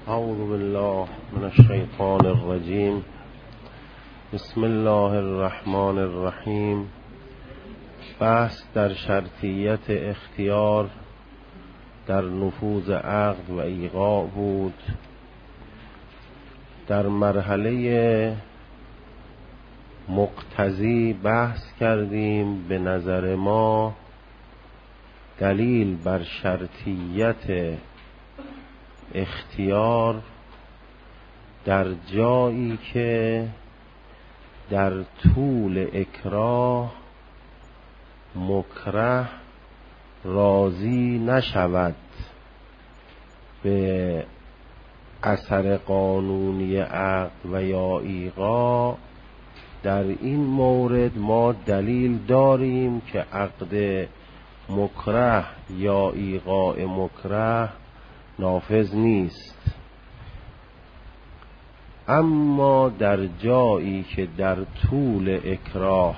اعوذ بالله من الشیطان الرجیم. بسم الله الرحمن الرحیم. بحث در شرطیت اختیار در نفوذ عقد و ایقاع بود. در مرحله مقتضی بحث کردیم. به نظر ما دلیل بر شرطیت اختیار در جایی که در طول اکراه مکره راضی نشود به اثر قانونی عقد و یا ایقاع، در این مورد ما دلیل داریم که عقد مکره یا ایقاع مکره نافذ نیست. اما در جایی که در طول اکراه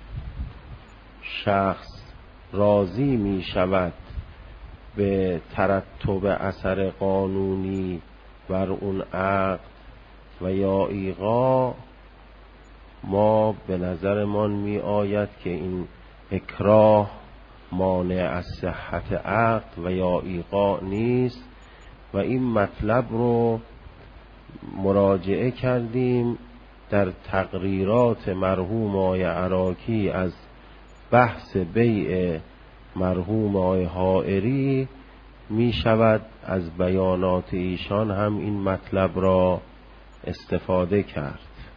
شخص راضی می شود به ترتب اثر قانونی بر اون عقد و یا ایقاع، ما به نظرمان می آید که این اکراه مانع از صحت عقد و یا ایقاع نیست و این مطلب رو مراجعه کردیم در تقریرات مرحوم آقای عراقی از بحث بیع مرحوم آقای حائری. می شود از بیانات ایشان هم این مطلب را استفاده کرد.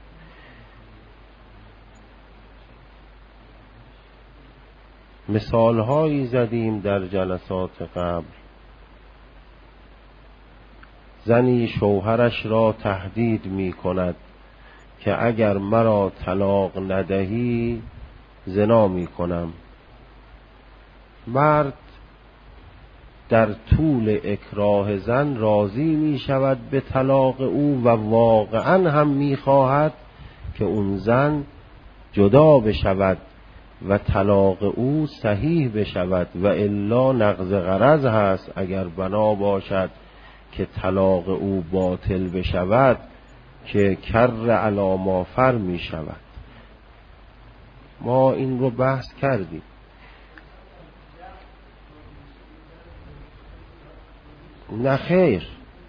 مثال هایی زدیم در جلسات قبل. زنی شوهرش را تهدید می کند که اگر مرا طلاق ندهی زنا می کنم. مرد در طول اکراه زن راضی می شود به طلاق او و واقعا هم می خواهد که اون زن جدا بشود و طلاق او صحیح بشود و الا نقض غرض هست. اگر بنا باشد که طلاق او باطل بشود که کر علی ما فر می شود. ما این رو بحث کردیم. نه خیر،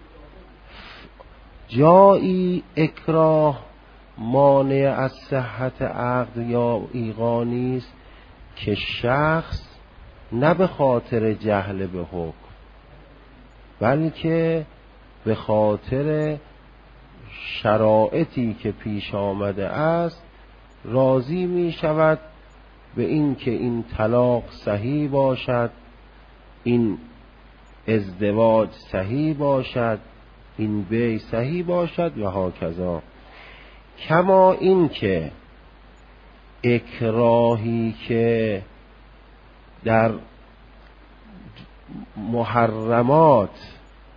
جایی اکراه مانع از صحت عقد یا ایقاع نیست که شخص نه به خاطر جهل به حکم بلکه به خاطر شرایطی که پیش آمده است راضی می شود به این که این طلاق صحیح باشد، این ازدواج صحیح باشد، این بیع صحیح باشد و هاکذا. کما این که اکراهی که در محرمات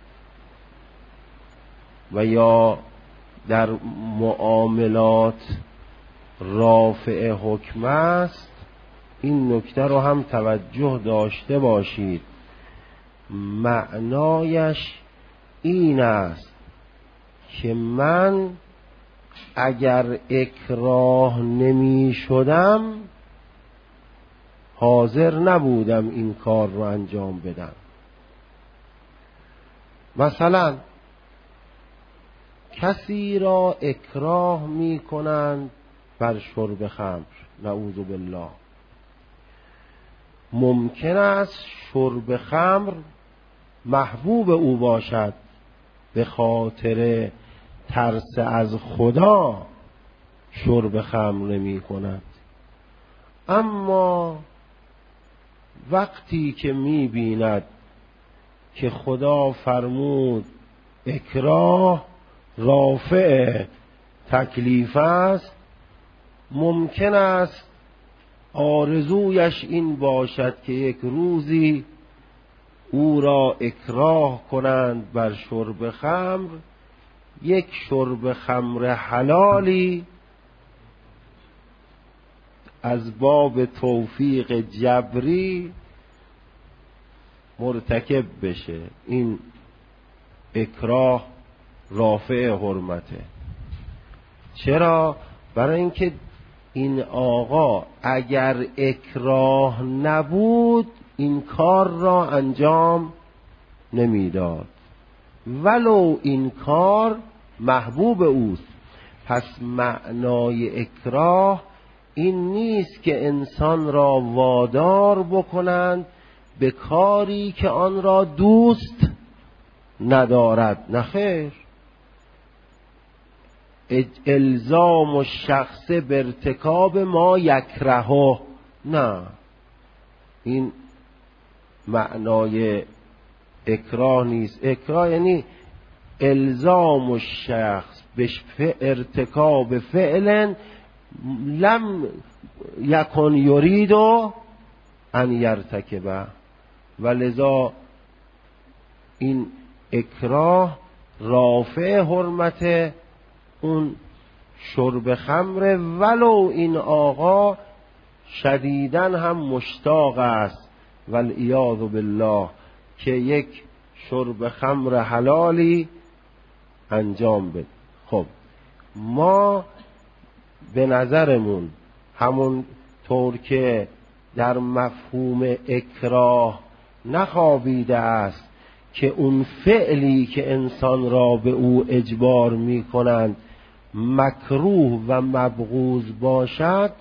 و یا در معاملات رافع حکم است، این نکته رو هم توجه داشته باشید. معنایش این است که من اگر اکراه نمی شدم حاضر نبودم این کار رو انجام بدم. مثلا کسی را اکراه می کنند بر شرب خمر، نعوذ بالله. ممکن است شرب خمر محبوب او باشد، به خاطر ترس از خدا شرب خمر نمی کند، اما وقتی که می بیند که خدا فرمود اکراه رافع تکلیف است، ممکن است آرزویش این باشد که یک روزی او را اکراه کنند بر شرب خمر، یک شرب خمر حلالی از باب توفیق جبری مرتکب بشه. این اکراه رافع حرمته. چرا؟ برای اینکه این آقا اگر اکراه نبود این کار را انجام نمیداد، ولو این کار محبوب اوست. پس معنای اکراه این نیست که انسان را وادار بکنند به کاری که آن را دوست ندارد، نه خیر. الزام الشخص به ارتکاب ما یکرهه، نه، این معنای اکراه نیست. اکراه یعنی الزام الشخص به ارتکاب فعل لم یکن یرید ان یرتکبه، ولذا این اکراه رافع حرمت اون شرب خمر، ولو این آقا شدیداً هم مشتاق است والعیاذ بالله که یک شرب خمر حلالی انجام بده. خب ما به نظرمون همون طور که در مفهوم اکراه نخوابیده است که اون فعلی که انسان را به او اجبار می کنند مکروه و مبغوض باشد،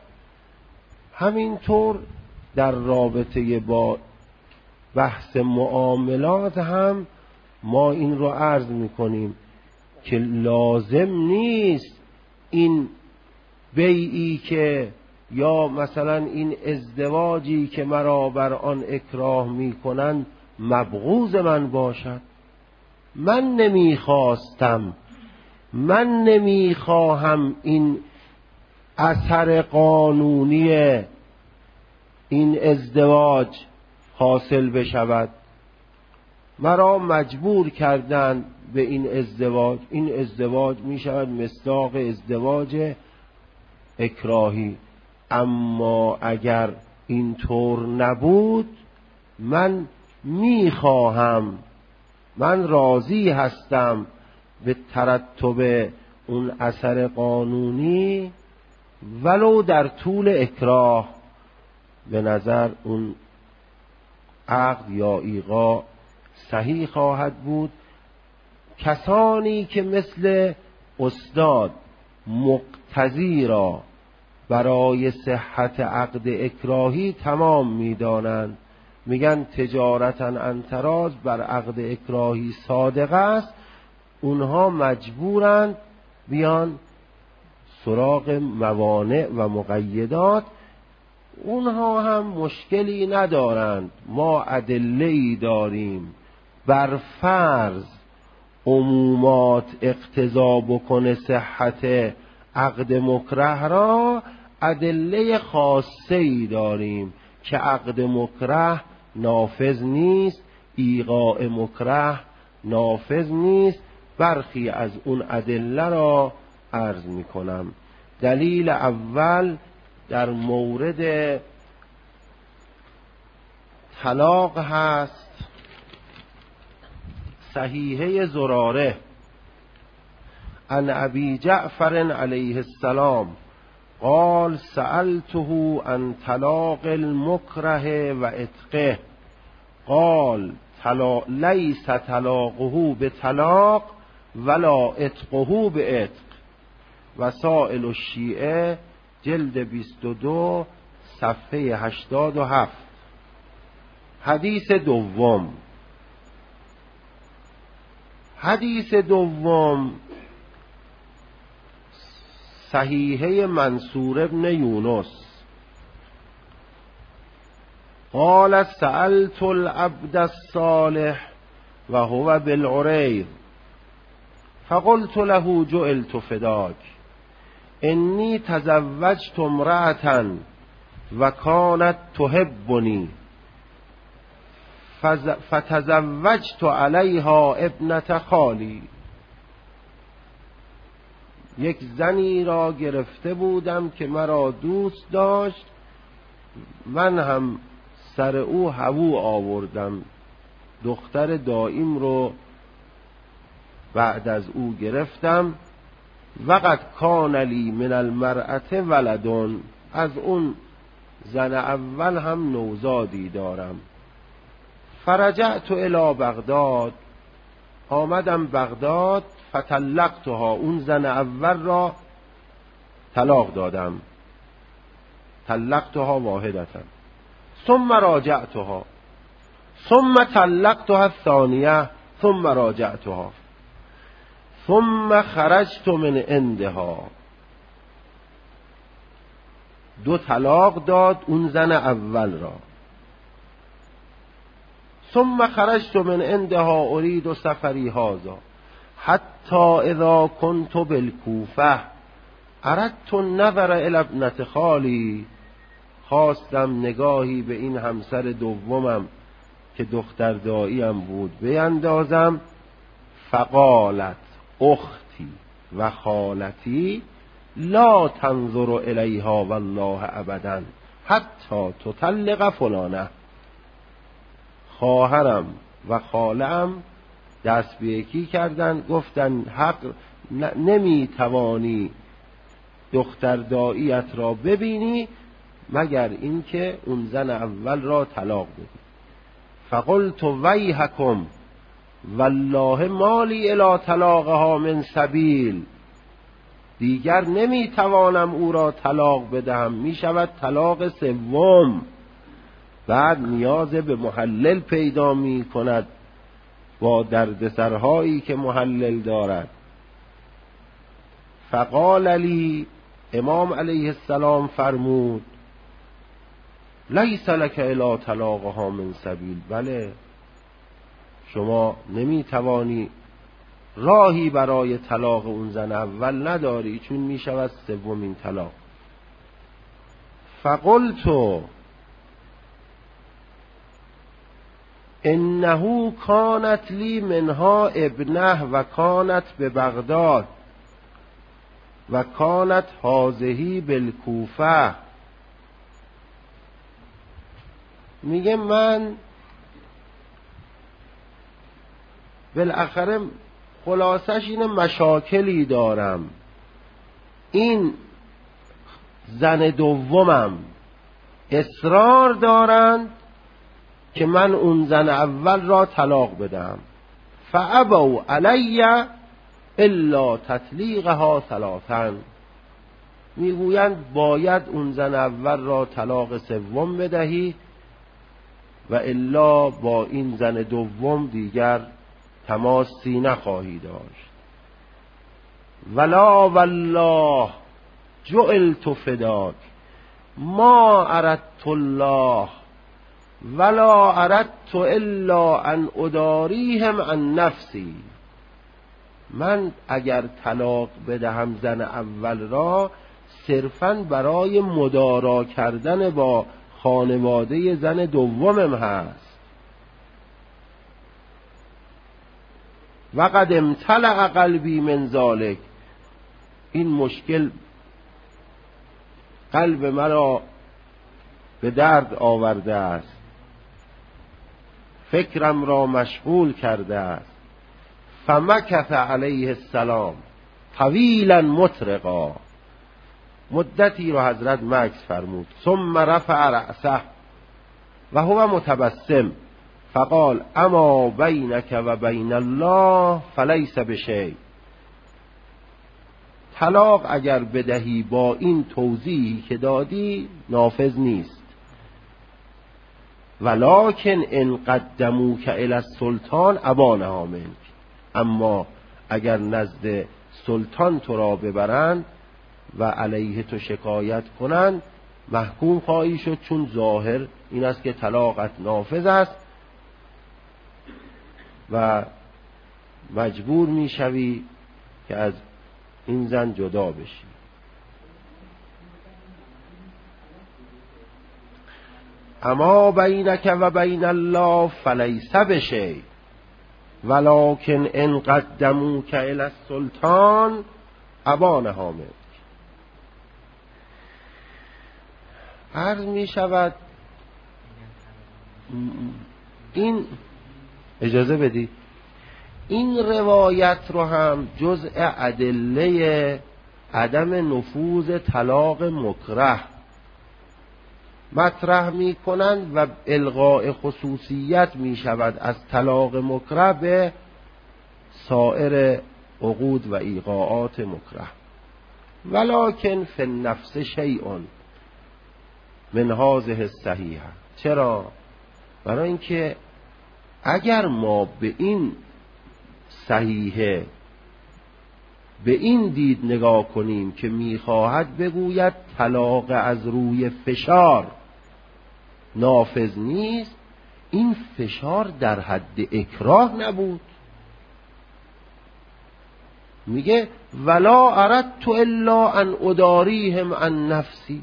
همینطور در رابطه با بحث معاملات هم ما این رو عرض می کنیم که لازم نیست این بیعی که یا مثلا این ازدواجی که مرا بر آن اکراه می کنند مبغوض من باشد. من نمیخواستم، من نمیخواهم این اثر قانونی این ازدواج حاصل بشود، مرا مجبور کردند به این ازدواج. این ازدواج می شود مصداق ازدواج اکراهی. اما اگر این طور نبود، من میخواهم، من راضی هستم به ترتب اون اثر قانونی ولو در طول اکراه. به نظر اون عقد یا ایقاع صحیح خواهد بود. کسانی که مثل استاد مقتضی را برای صحت عقد اکراهی تمام می‌دانند، میگن تجارتا انتراز بر عقد اکراهی صادق است، اونها مجبورند بیان سراغ موانع و مقیدات. اونها هم مشکلی ندارند. ما ادله‌ای داریم بر فرض عمومات اقتضا بکنه صحت عقد مکره را، ادله خاصه‌ای داریم که عقد مکره نافذ نیست، ایقاع مکره نافذ نیست. برخی از اون ادله را عرض می کنم. دلیل اول در مورد طلاق هست. صحیحه زراره عن ابی جعفر علیه السلام قال سألته عن طلاق المکره و عتقه قال لیس طلاقه بطلاق ولا عتقه بعتق. وسائل الشیعه جلد 22 صفحه 87. حدیث دوم. حدیث دوم صحیحه منصور ابن یونس قال سألت العبد الصالح و هو بالعریض فقلت له جعلت فداک انی تزوجت امرأة و کانت تحبنی فتزوجت علیها ابنة خالی. یک زنی را گرفته بودم که مرا دوست داشت، من هم سر او هوو آوردم، دختر دائیم رو بعد از او گرفتم وقد کان لی من المرأة ولدون، از اون زن اول هم نوزادی دارم. فرجعت الی بغداد، آمدم بغداد، فطلقتها، اون زن اول را طلاق دادم، طلقتها واحدتا، ثم راجعتها، ثم طلقتها الثانیه، ثم راجعتها، ثم خرجت من عندها. دو طلاق داد اون زن اول را. ثم خرجت من عندها اريد سفری هذا حتی اذا كنت بالکوفه اردت النظر الى ابنة خالی، خواستم نگاهی به این همسر دومم که دختر داییم بود بیندازم. فقالت اختی و خالتی لا تنظر الیها والله ابدا حتی تطلق فلانه. خواهرم و خاله‌ام دست به یکی کردن، گفتن حق نمی توانی دختر داییت را ببینی مگر اینکه اون زن اول را طلاق بدی. فقلت ویحکم والله مالی الی طلاقها من سبیل، دیگر نمی توانم او را طلاق بدهم، می شود طلاق سوم، بعد نیاز به محلل پیدا می کند با دردسرهایی که محلل دارد. فقال لی، امام علیه السلام فرمود لیس لک الی طلاقها من سبیل، بله شما نمی توانی، راهی برای طلاق اون زن اول نداری چون می شود سومین طلاق. فقلت انه کانت لی منها ابنه و کانت به بغداد و کانت هازهی بالکوفه. میگه من بالاخره خلاصش اینه مشاکلی دارم، این زن دومم اصرار دارند که من اون زن اول را طلاق بدم. فابوا علی الا تطلیقها ثلاثا، میگویند باید اون زن اول را طلاق سوم بدهی و الا با این زن دوم دیگر تماسی نخواهی داشت. ولا والله جعلت فداک ما اردت الله ولا اردت الا ان اداریهم عن نفسی، من اگر طلاق بدهم زن اول را صرفاً برای مدارا کردن با خانواده زن دومم هست. وقد امتلأ قلبی من ذلک، این مشکل قلب مرا به درد آورده است، فکرم را مشغول کرده است. فمکث علیه السلام طویلا مطرقا، مدتی را حضرت مکث فرمود. ثم رفع رأسه و هو متبسم فقال اما بینک و بین الله فلیس بشیء، طلاق اگر بدهی با این توضیحی که دادی نافذ نیست، ولکن ان قدموک الی السلطان ابانها منک، اما اگر نزد سلطان تو را ببرند و علیه تو شکایت کنند محکوم خواهی شد، چون ظاهر این است که طلاقت نافذ است و مجبور می شوی که از این زن جدا بشی. اما بینک و بین الله فلیس بشیء ولکن ان قدموک الی السلطان ابانها منک. عرض می شود این اجازه بدی این روایت رو هم جزء ادله عدم نفوذ طلاق مکره مطرح می کنند و الغاء خصوصیت می شود از طلاق مکره به سایر عقود و ایقاعات مکره. ولکن فی النفس شیء من هذه الصحیحه. چرا؟ برای اینکه اگر ما به این صحیحه به این دید نگاه کنیم که میخواهد بگوید طلاق از روی فشار نافذ نیست، این فشار در حد اکراه نبود. میگه ولا اردت الا ان اداریهم عن نفسی.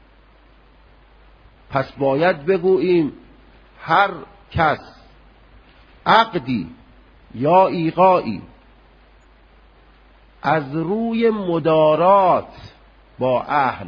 پس باید بگوییم هر کس عقدی یا ایقاعی از روی مدارات با اهل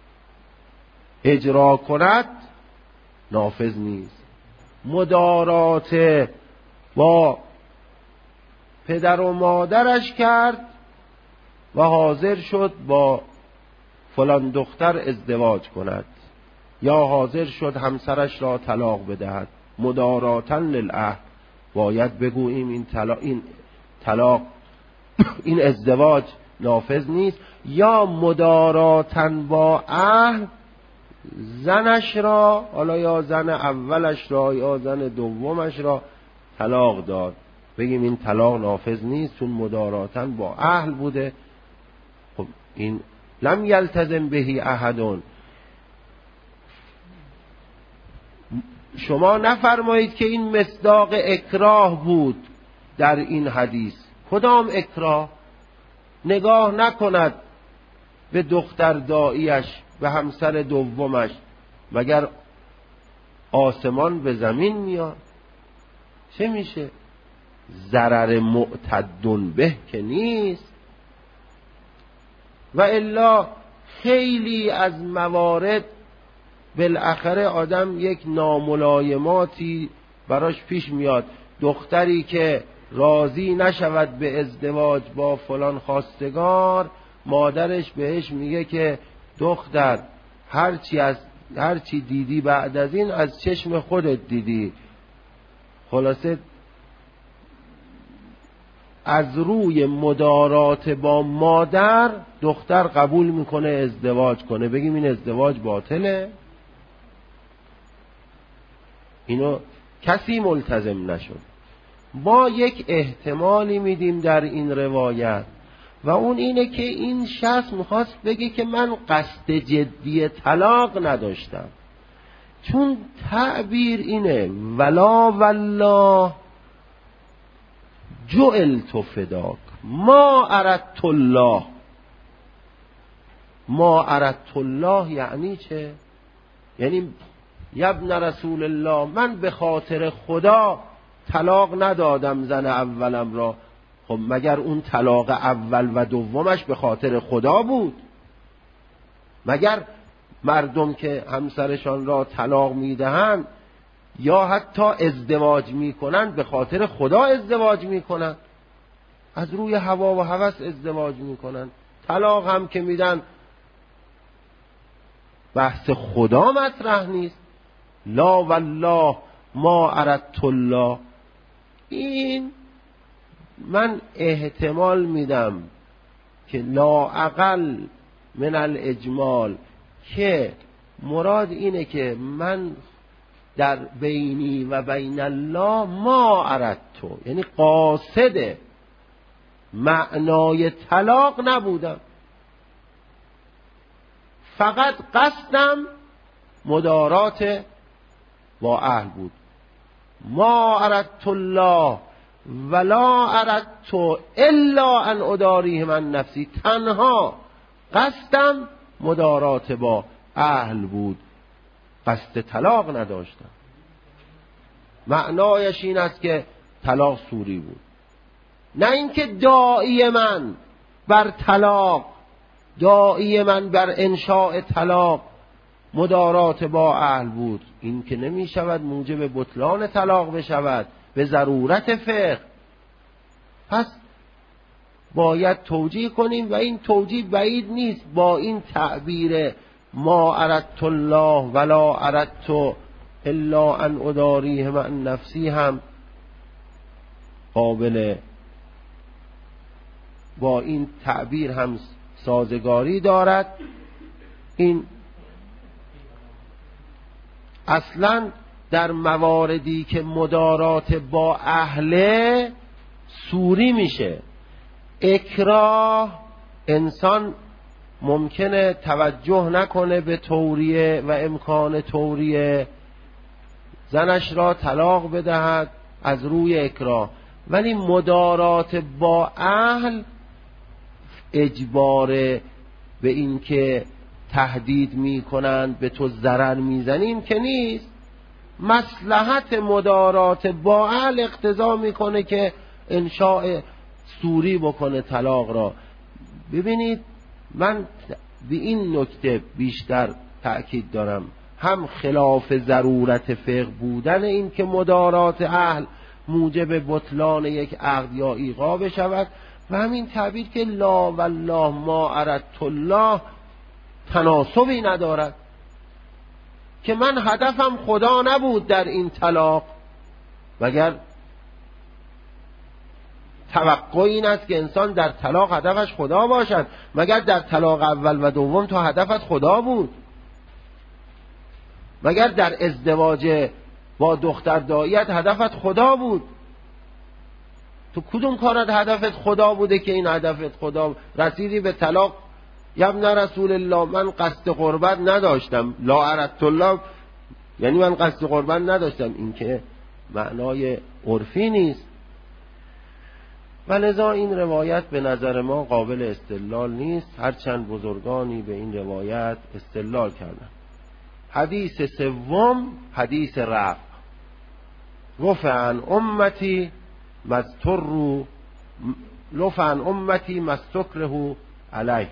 اجرا کند نافذ نیست. مدارات با پدر و مادرش کرد و حاضر شد با فلان دختر ازدواج کند یا حاضر شد همسرش را طلاق بدهد، مداراتا للعهد، باید بگوییم این طلاق این ازدواج نافذ نیست. یا مداراتا با اهل زنش را، حالا یا زن اولش را یا زن دومش را طلاق داد، بگیم این طلاق نافذ نیست چون مداراتا با اهل بوده. خب این لم یلتزم بهی احدون. شما نفرمایید که این مصداق اکراه بود در این حدیث. کدام اکراه؟ نگاه نکند به دختر داییش به همسر دومش، مگر آسمان به زمین میاد؟ چه میشه؟ ضرر معتدن به که نیست. و الا خیلی از موارد بالاخره آدم یک ناملایماتی براش پیش میاد. دختری که راضی نشود به ازدواج با فلان خواستگار، مادرش بهش میگه که دختر هرچی دیدی بعد از این از چشم خودت دیدی. خلاصه از روی مدارات با مادر دختر قبول میکنه ازدواج کنه. بگیم این ازدواج باطله؟ اینو کسی ملتزم نشد. ما یک احتمالی میدیم در این روایت و اون اینه که این شخص میخواست بگه که من قصد جدی طلاق نداشتم، چون تعبیر اینه ولا والله جعلت فداک ما اردت الله. ما اردت الله یعنی چه؟ یعنی ابن رسول الله، من به خاطر خدا طلاق ندادم زن اولم را. خب مگر اون طلاق اول و دومش به خاطر خدا بود؟ مگر مردم که همسرشان را طلاق میدهند یا حتی ازدواج میکنند به خاطر خدا ازدواج میکنند؟ از روی هوا و هوس ازدواج میکنند. طلاق هم که میدن بحث خدا مطرح نیست. لا والله ما اردت الله. این من احتمال میدم که لا اقل من الاجمال که مراد اینه که من در بینی و بین الله ما اردتو، یعنی قاصد معنای طلاق نبودم، فقط قصدم مدارات با اهل بود. ما اردت الله ولا اردت الا ان اداریهم عن نفسی. تنها قصدم مدارات با اهل بود، قصد طلاق نداشتم. معنایش این است که طلاق سوری بود، نه اینکه داعی من بر طلاق، داعی من بر انشاء طلاق مدارات با اهل بود. این که نمی شود موجب بطلان طلاق بشود به ضرورت فقه. پس باید توجیه کنیم و این توجیه بعید نیست با این تعبیر ما اردت الله ولا اردت الا ان اداریه مع نفسی هم قابل با این تعبیر هم سازگاری دارد. این اصلا در مواردی که مدارات با اهله سوری میشه. اکراه انسان ممکنه توجه نکنه به توریه و امکان توریه، زنش را طلاق بدهد از روی اکراه، ولی مدارات با اهل اجبار به این که تهدید میکنند به تو ضرر میزنیم که نیست. مصلحت مدارات با اهل اقتضا میکنه که انشاء سوری بکنه طلاق را. ببینید من به این نکته بیشتر تأکید دارم، هم خلاف ضرورت فقه بودن این که مدارات اهل موجب بطلان یک عقد یا ایقاع بشود، و همین تعبیر که لا والله ما اردت الله تناسبی ندارد، که من هدفم خدا نبود در این طلاق. مگر توقع این است که انسان در طلاق هدفش خدا باشد؟ مگر در طلاق اول و دوم تو هدفت خدا بود؟ مگر در ازدواج با دختر داییت هدفت خدا بود؟ تو کدوم کارت هدفت خدا بوده که این هدفت خدا؟ رسیدی به طلاق، یا ابن رسول الله من قصد قربت نداشتم، لا اردت الله یعنی من قصد قربت نداشتم، این که معنای عرفی نیست. و لذا این روایت به نظر ما قابل استدلال نیست، هرچند بزرگانی به این روایت استدلال کردن. حدیث سوم حدیث رفع. رفع عن امتی مستکره علیه.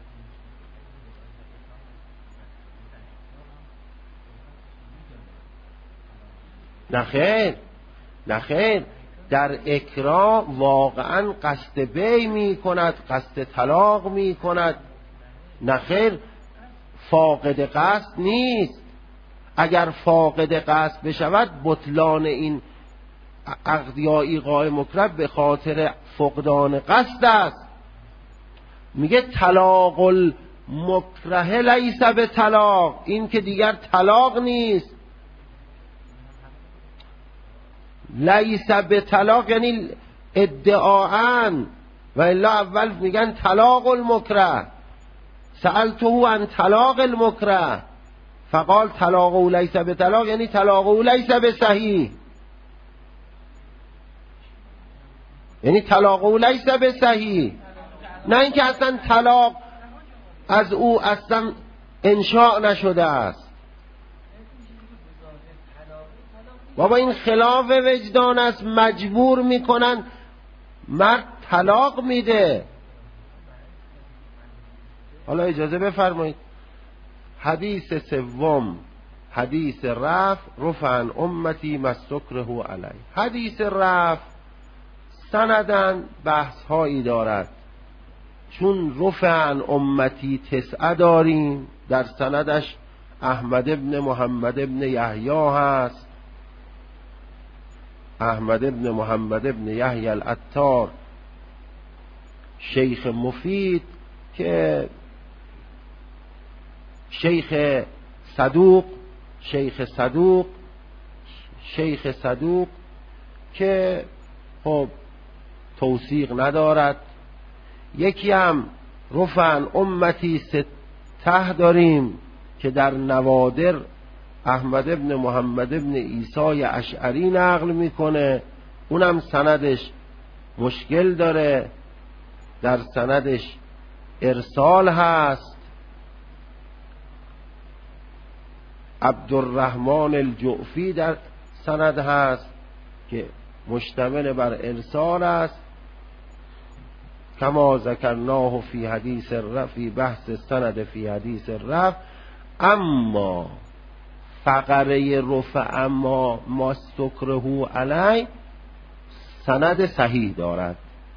نخیر در اکراه واقعا قصد بی می کند، قصد طلاق می کند. نخیر فاقد قصد نیست. اگر فاقد قصد بشود بطلان این عقد یا ایقاع مکره به خاطر فقدان قصد است. میگه طلاق المکره لیس به طلاق، این که دیگر طلاق نیست. لیس به طلاق یعنی ادعاءن، و الا اول میگن طلاق المکره. سألته عن طلاق المکره فقال طلاقه لیس به طلاق، یعنی طلاقه لیس به صحیح، یعنی طلاقه لیس به صحیح، نه اینکه اصلا طلاق از او اصلا انشاء نشده است. بابا این خلاف وجدان است، مجبور میکنن مرد طلاق میده. حالا اجازه بفرمایید حدیث سوم حدیث رفع عن امتی مستکره علیه. حدیث رفع سندن بحث هایی دارد، چون رفع عن امتی 9 داریم، در سندش احمد ابن محمد ابن یحیی هست، احمد ابن محمد ابن یحیی العطار، شیخ مفید که شیخ صدوق که خب توثیق ندارد. یکی هم رفع عن امتی 6 داریم که در نوادر احمد ابن محمد ابن عیسی اشعری نقل میکنه، اونم سندش مشکل داره، در سندش ارسال هست. عبدالرحمن الجعفی در سند هست که مشتمل بر ارسال است، کما ذکرناه فی حدیث الرفع، بحث سند فی حدیث الرفع. اما فقره رفع اما مستکره علی سند صحیح دارد،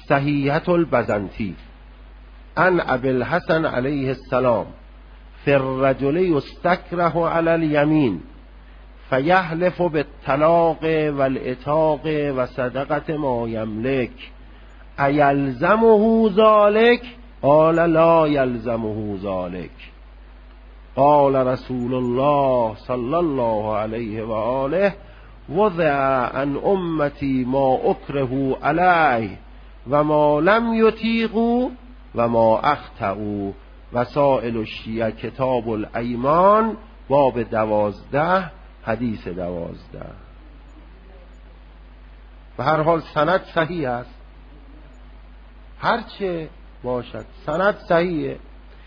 صحیحة البزنطی عن ابی الحسن علیه السلام فی الرجل یستکره علی الیمین فیحلف بالطلاق والعتاق و صدقة ما یملک ایلزمه ذلک قال لا یلزمه ذلک قال رسول الله صلی الله علیه و آله وضع عن امتی ما اکره علیه و ما لم یطیقوا و ما اخطئوا وسائل الشیعه کتاب الایمان باب 12 حدیث 12. به هر حال سند صحیح است، هرچه باشد سند صحیحه.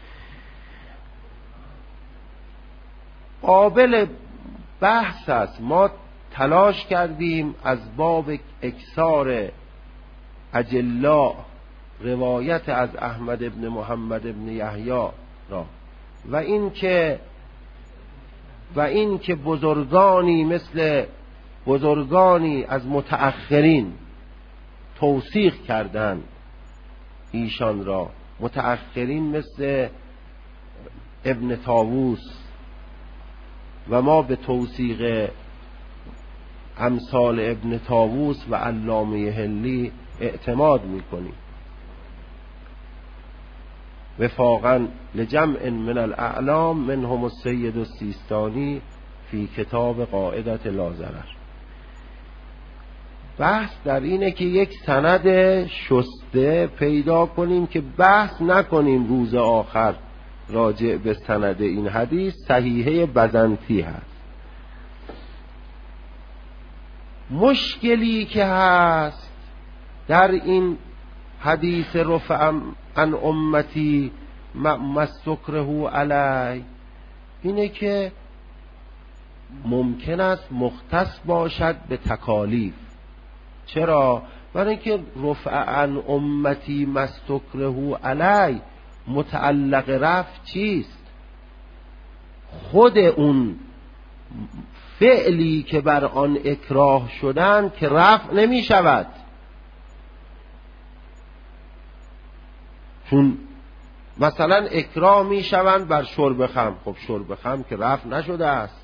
قابل بحث است. ما تلاش کردیم از باب اکثار اجلا روایت از احمد ابن محمد ابن یحیی را و این که بزرگانی مثل بزرگانی از متأخرین توثیق کردند ایشان را، متأخرین مثل ابن طاووس، و ما به توثیق امثال ابن طاووس و علامه حلی اعتماد میکنیم وفاقا لجمع من الاعلام منهم السید السیستانی فی کتاب قاعدة لا ضرر. بحث در اینه که یک سند شسته پیدا کنیم که بحث نکنیم روز آخر راجع به سند این حدیث. صحیحه بزنطی هست. مشکلی که هست در این حدیث رفع عن امتی مستکره علی اینه که ممکن است مختص باشد به تکالیف. چرا؟ برای اینکه رفع عن امتی مستکره علی متعلق رفع چیست؟ خود اون فعلی که بر آن اکراه شدن که رفع نمی شود، چون مثلا اکراه می شوند بر شرب خمر. خب شرب خمر که رفع نشده است.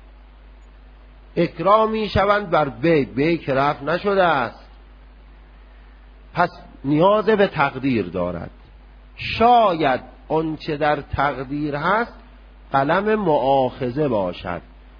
اکراه می شوند بر بیع که رفع نشده است. پس نیاز به تقدیر دارد. شاید آنچه در تقدیر هست قلم مؤاخذه باشد.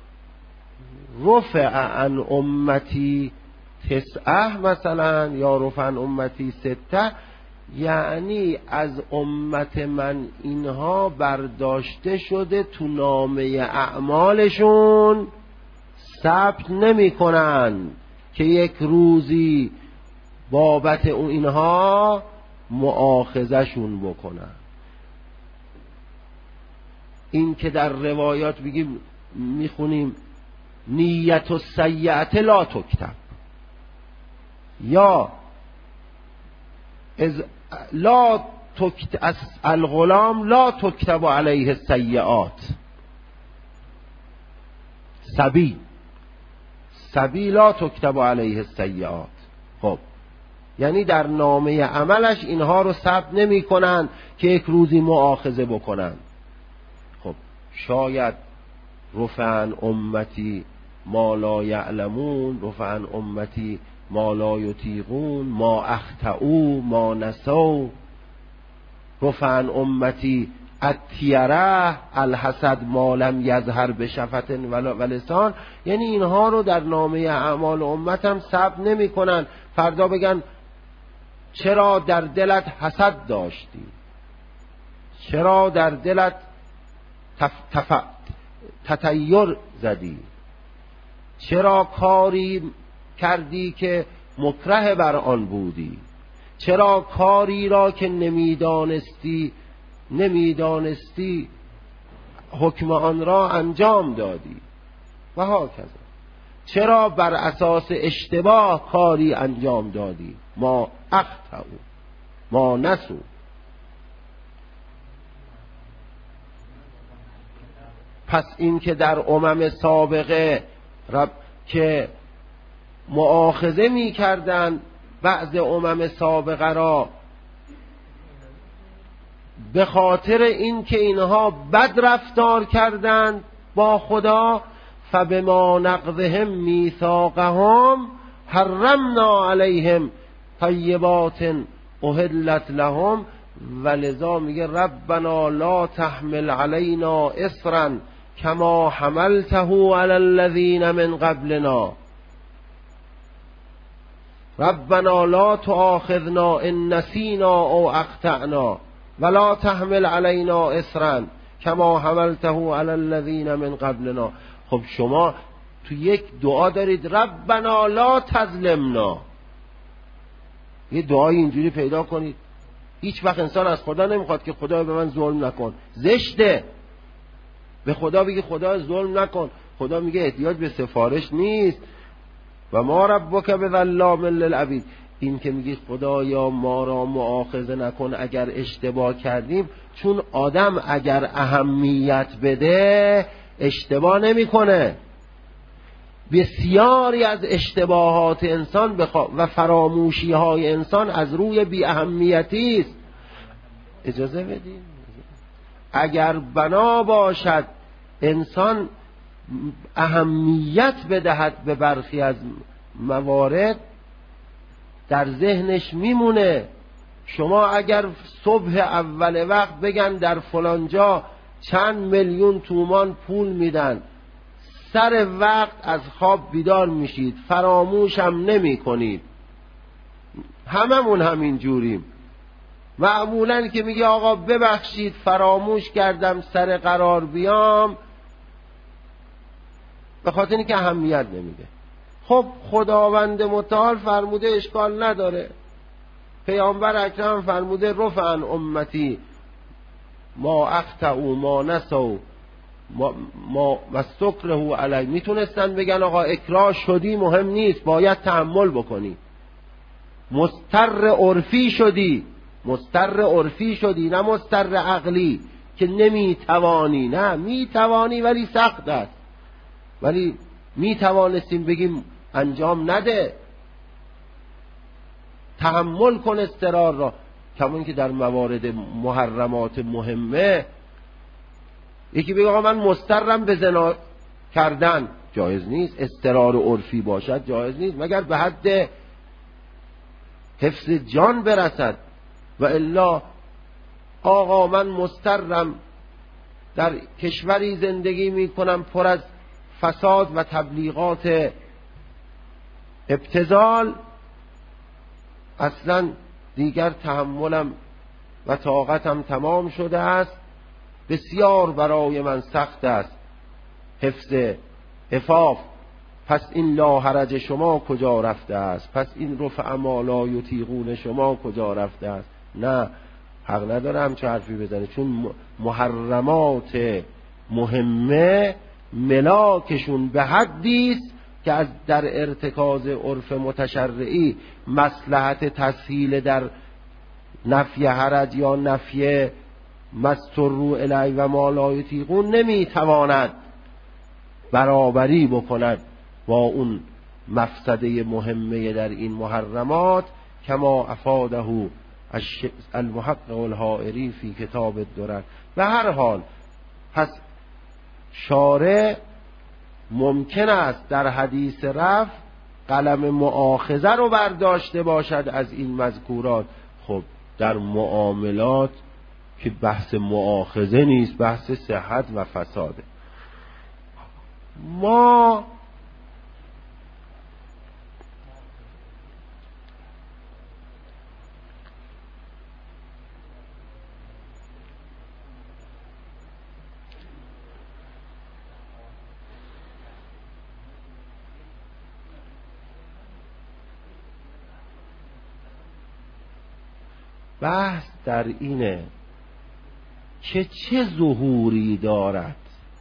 رفع عن امتی 9 مثلا، یا رفع عن امتی 6، یعنی از امت من اینها برداشته شده، تو نامه اعمالشون ثبت نمی کنن که یک روزی بابت اینها مؤاخذهشون بکنن. این که در روایات بگیم میخونیم نیت السیئة لا تکتب، یا لا تکتب الغلام لا تکتب علیه السیئات، صبی لا تکتب علیه السیئات. خب یعنی در نامه عملش اینها رو ثبت نمی کنن که یک روزی مؤاخذه بکنن. خب شاید رفع عن امتی ما لا یعلمون، رفع عن امتی ما لا یطیقون، ما اخطئوا ما نسوا، رفع عن امتی الطیره الحسد ما لم یظهر بشفت ولسان. یعنی اینها رو در نامه اعمال امت هم ثبت نمی کنن. فردا بگن چرا در دلت حسد داشتی، چرا در دلت تطیر زدی، چرا کاری کردی که مکره بر آن بودی، چرا کاری را که نمیدانستی حکم آن را انجام دادی و هاکذا، چرا بر اساس اشتباه کاری انجام دادی، ما اخطئوا ما نسوا. پس این که در امم سابقه که مؤاخذه می کردن بعض امم سابقه را به خاطر این که اینها بد رفتار کردند با خدا، فبما نقضهم میثاقهم حرمنا علیهم طیبات احلت لهم، ولذا میگه ربنا لا تحمل علینا اصرا کما حملته علی الذین من قبلنا ربنا لا تؤاخذنا ان نسینا او اخطأنا ولا تحمل علینا اصرا کما حملته علی الذین من قبلنا. خب شما تو یک دعا دارید ربنا لا تظلمنا، یه دعای اینجوری پیدا کنید. هیچ وقت انسان از خدا نمیخواد که خدا به من ظلم نکن، زشته به خدا بگی خدا ظلم نکن. خدا میگه احتیاج به سفارش نیست، و ما ربک بظلام للعبید. این که میگی خدایا ما را مؤاخذه نکن اگر اشتباه کردیم، چون آدم اگر اهمیت بده اشتباه نمیکنه. بسیاری از اشتباهات انسان و فراموشی های انسان از روی بی اهمیتی است. اجازه بدید، اگر بنا باشد انسان اهمیت بدهد به برخی از موارد، در ذهنش میمونه. شما اگر صبح اول وقت بگن در فلانجا چند میلیون تومان پول میدن، سر وقت از خواب بیدار میشید، فراموش هم نمی کنید. هممون همین جوریم. معمولا که میگه آقا ببخشید فراموش کردم سر قرار بیام، به خاطر اینکه اهمیت نمیده. خب خداوند متعال فرموده اشکال نداره، پیامبر اکرم فرموده رفع عن امتی ما اخطئوا ما نسوا ما مستکره علی. میتونستن بگن آقا اکراه شدی مهم نیست، باید تحمل بکنی، مضطر عرفی شدی، مضطر عرفی شدی نه مضطر عقلی که نمیتوانی. نه میتوانی ولی سخت است، ولی میتوانستیم بگیم انجام نده، تحمل کن اضطرار را. کمون که در موارد محرمات مهمه یکی بگه آقا من مضطرم به زنا کردن، جایز نیست. اضطرار عرفی باشد جایز نیست مگر به حد حفظ جان برسد، و الا آقا من مضطرم در کشوری زندگی میکنم پر از فساد و تبلیغات ابتذال، اصلا دیگر تحملم و طاقتم تمام شده است، بسیار برای من سخت است حفظ عفاف. پس این لا حرج شما کجا رفته است؟ پس این رفع ما لا یطیقون شما کجا رفته است؟ نه، حق نداره همچه حرفی بزنه، چون محرمات مهمه ملاکشون به حدی است که از در ارتکاز عرف متشرعی مصلحت تسهیل در نفی حرج یا نفی مستروا الی و ما لا یطیقون نمیتواند برابری بکند با اون مفسده مهمه در این محرمات، کما افاده المحقق الحائری فی کتاب الدرر. به هر حال پس شارع ممکن است در حدیث رفع قلم مؤاخذه رو برداشته باشد از این مذکورات. خب در معاملات که بحث مؤاخذه نیست، بحث صحت و فساده. ما بحث در اینه که چه ظهوری دارد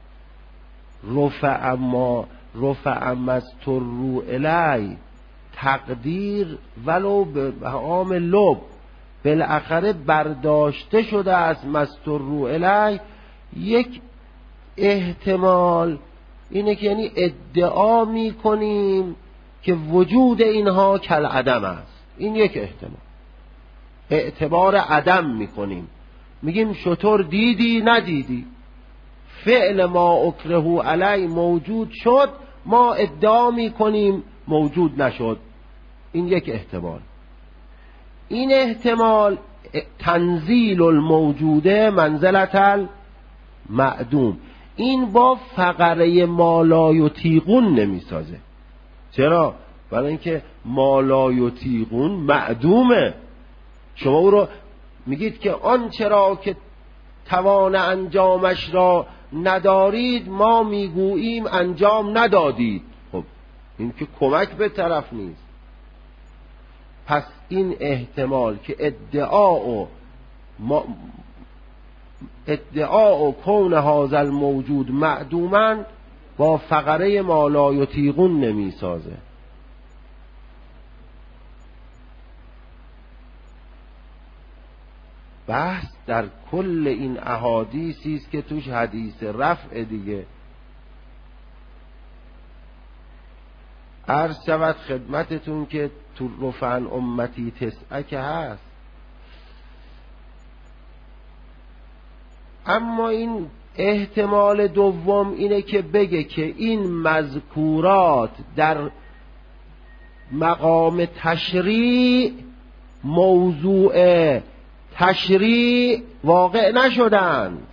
رفع مستروا الی، تقدیر ولو به عام لب بالاخره برداشته شده از مستروا الی. یک احتمال اینه که یعنی ادعا می کنیم که وجود اینها کالعدم است، این یک احتمال. اعتبار عدم میکنیم، میگیم شطور دیدی ندیدی، فعل ما اکره علی موجود شد، ما ادعا میکنیم موجود نشد. این یک احتمال. این احتمال تنزیل الموجوده منزلت المعدوم، این با فقره ما لا یطیقون نمیسازه. چرا؟ برای اینکه ما لا یطیقون معدومه. شما او رو میگید که آن چرا که توان انجامش را ندارید، ما میگوییم انجام ندادید. خب این که کمک به طرف نیست. پس این احتمال که ادعا کون هذا الموجود معدوما با فقره ما لا یطیقون نمیسازه. بحث در کل این احادیثی است که توش حدیث رفع دیگه. عرض شود خدمتتون که تو رفع امتی تسعه که هست، اما این احتمال دوم اینه که بگه که این مذکورات در مقام تشریع موضوع تشریع واقع نشدند.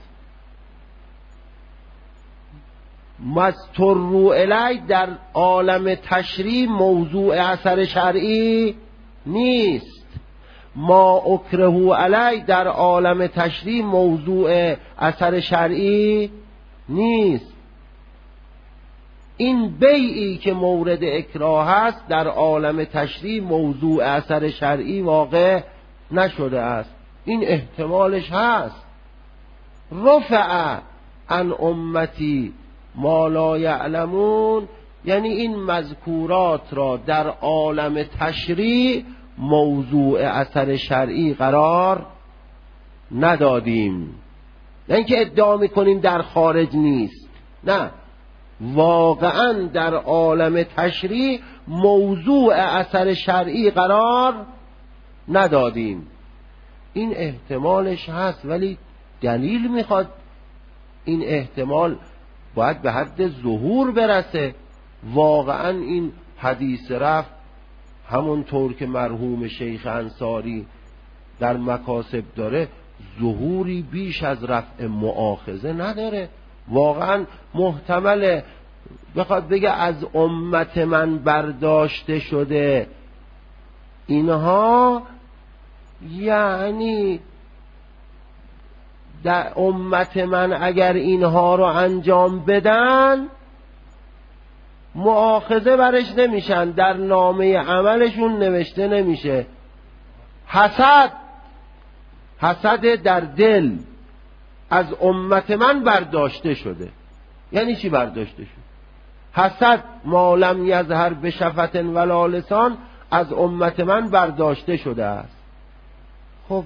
مضطر الی در عالم تشریع موضوع اثر شرعی نیست. ما اکره علی در عالم تشریع موضوع اثر شرعی نیست. این بیعی که مورد اکراه است در عالم تشریع موضوع اثر شرعی واقع نشده است. این احتمالش هست. رفع عن امتی ما لا یعلمون، یعنی این مذکورات را در عالم تشریع موضوع اثر شرعی قرار ندادیم. نه اینکه ادعا میکنیم در خارج نیست، نه، واقعا در عالم تشریع موضوع اثر شرعی قرار ندادیم. این احتمالش هست، ولی دلیل میخواد. این احتمال باید به حد ظهور برسه. واقعا این حدیث رفع همونطور که مرحوم شیخ انصاری در مکاسب داره ظهوری بیش از رفع مؤاخذه نداره. واقعا محتمله بخواد بگه از امت من برداشته شده اینها، یعنی در امت من اگر اینها رو انجام بدن مؤاخذه برش نمیشن، در نامه عملشون نوشته نمیشه. حسد در دل از امت من برداشته شده. یعنی چی برداشته شده؟ حسد ما لم یظهر بشفت ولا لسان از امت من برداشته شده است. خب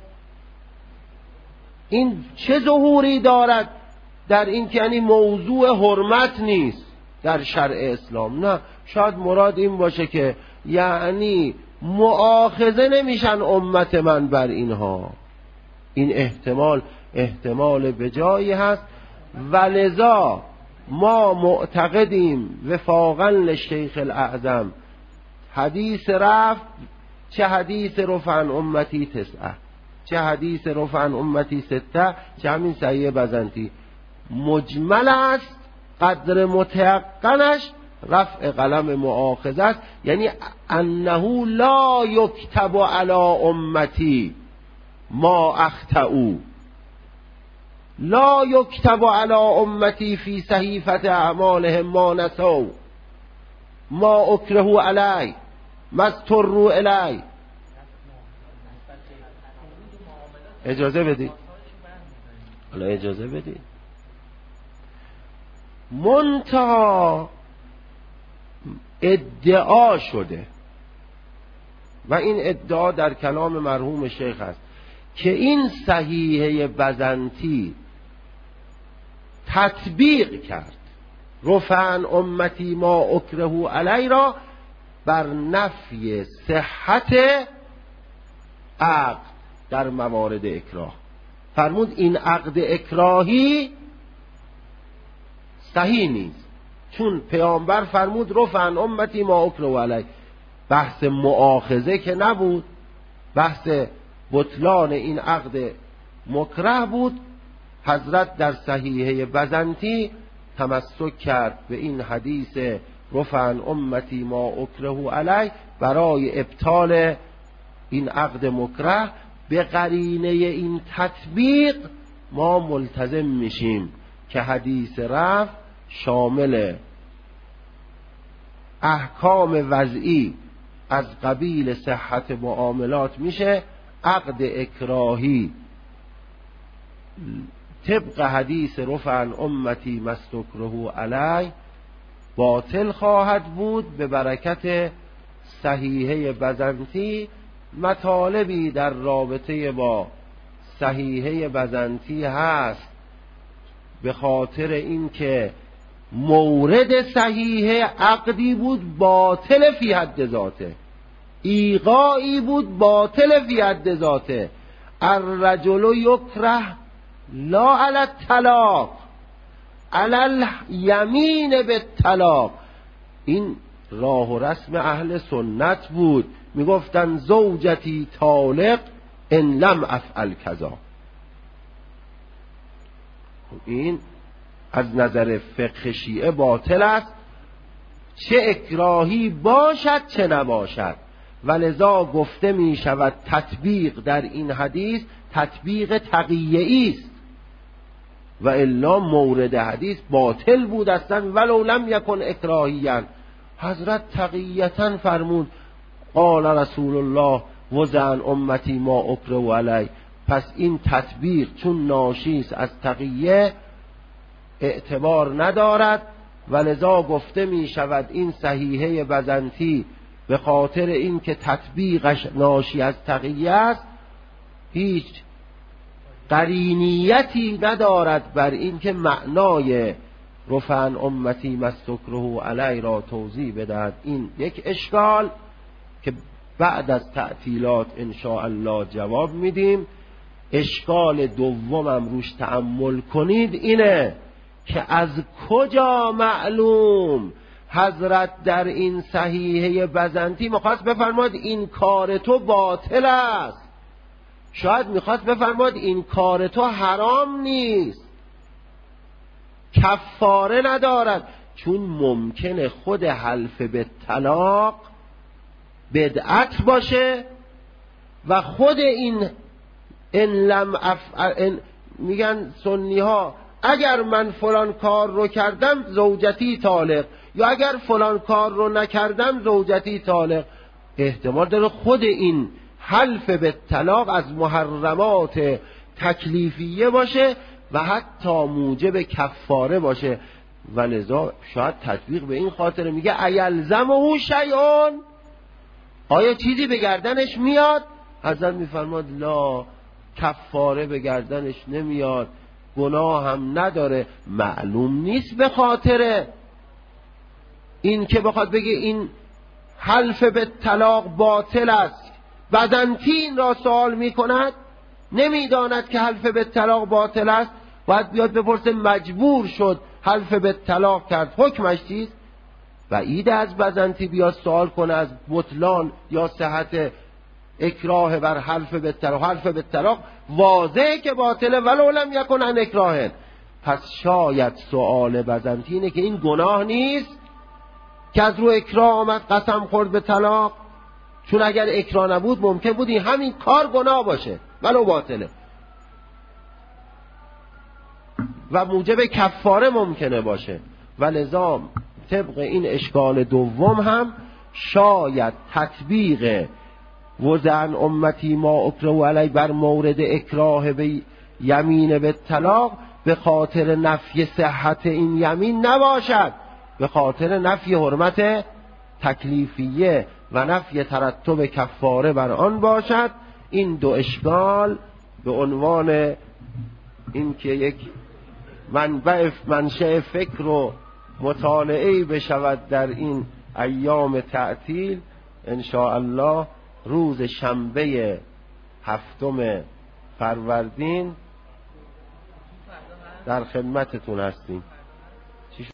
این چه ظهوری دارد در این که یعنی موضوع حرمت نیست در شرع اسلام؟ نه، شاید مراد این باشه که یعنی مؤاخذه نمیشن امت من بر اینها. این احتمال بجایی هست، ولذا ما معتقدیم وفاقا للشیخ الاعظم حدیث رفع، چه حدیث رفع عن امتی تسعه، چه حدیث رفع عن امتی سته، چه همین صحیح بزنتی، مجمل است. قدر متیقنش رفع قلم مؤاخذه است، یعنی انه لا یکتب علی امتی ما اخطئوا، لا یکتب علی امتی فی صحیفه اعمالهم ما نسوا ما اکره علی مضطر الی. اجازه بدید، حالا اجازه بدید. منتها ادعا شده و این ادعا در کلام مرحوم شیخ است که این صحیحه بزنتی تطبیق کرد رفع عن امتی ما اکره علی را بر نفی صحت عقد در موارد اکراه. فرمود این عقد اکراهی صحیح نیست، چون پیامبر فرمود رفع عن امتی ما اکره علیه. بحث مؤاخذه که نبود، بحث بطلان این عقد مکره بود. حضرت در صحیحه بزنطی تمسک کرد به این حدیث رفع عن امتی ما اکره علیه برای ابطال این عقد مکره. به قرینه این تطبیق ما ملتزم میشیم که حدیث رفع شامل احکام وضعی از قبیل صحت معاملات میشه. عقد اکراهی طبق حدیث رفع عن امتی ما استکره علی باطل خواهد بود. به برکت صحیحه بزنطی مطالبی در رابطه با صحیحه بزنطی هست، به خاطر اینکه مورد صحیحه عقدی بود باطل فی حد ذاته، ایقاعی بود باطل فی حد ذاته. الرجل یکره لا علی الطلاق علی الیمین بالطلاق. این راه و رسم اهل سنت بود، میگفتن زوجتی طالق ان لم افعل کذا. این از نظر فقه شیعه باطل است، چه اکراهی باشد چه نباشد. ولذا گفته می شود تطبیق در این حدیث تطبیق تقیه‌ای است، و الا مورد حدیث باطل بود اصلا ولو لم یکن اکراهیاً. حضرت تقیةً فرمود قال رسول الله وضع عن امتی ما اکره علی. پس این تطبیق چون ناشی است از تقیه اعتبار ندارد، ولذا گفته می شود این صحیحه بزنطی به خاطر این که تطبیقش ناشی از تقیه است هیچ قرینیتی ندارد بر این که معنای رفع عن امتی ما استکره علی را توضیح بدهد. این یک اشکال که بعد از تعطیلات ان شاء الله جواب میدیم. اشکال دومم روش تأمل کنید اینه که از کجا معلوم حضرت در این صحیحه بزنطی میخواست بفرماد این کار تو باطل است، شاید میخواست بفرماد این کار تو حرام نیست، کفاره ندارد. چون ممکنه خود حلف به طلاق بدعت باشه و خود این ان لم افعل، میگن سنی ها اگر من فلان کار رو کردم زوجتی طالق، یا اگر فلان کار رو نکردم زوجتی طالق. احتمال داره خود این حلف به طلاق از محرمات تکلیفیه باشه و حتی موجب کفاره باشه. ولذا شاید تطبیق به این خاطر میگه ایلزمه شیئون، آیا چیزی به گردنش میاد؟ حضرت میفرماد لا، کفاره به گردنش نمیاد، گناه هم نداره. معلوم نیست به خاطر این که بخواد بگه این حلف به طلاق باطل است. بزنطی این را سوال میکند، نمیداند که حلف به طلاق باطل است، باید بیاد بپرسه مجبور شد حلف به طلاق کرد حکمش چیست؟ و ایده از بزنطی بیاد سوال کنه از بطلان یا صحت اکراه بر حلف به طلاق. حلف به طلاق واضحه که باطله ولو لم یکن عن اکراه. پس شاید سوال بزنطی اینه که این گناه نیست که از رو اکراه آمد قسم خورد به طلاق، چون اگر اکراه نبود ممکن بود این همین کار گناه باشه ولو باطله و موجب کفاره ممکنه باشه. ولذا طبق این اشکال دوم هم شاید تطبیق وضع عن امتی ما اکره علی بر مورد اکراه به یمین به طلاق به خاطر نفی صحت این یمین نباشد، به خاطر نفی حرمت تکلیفیه و نفی ترتب کفاره بر آن باشد. این دو اشکال به عنوان این که یک منشأ فکر و مطالعه‌ای بشود در این ایام تعطیل، ان شاء الله روز شنبه 7 فروردین در خدمتتون هستیم.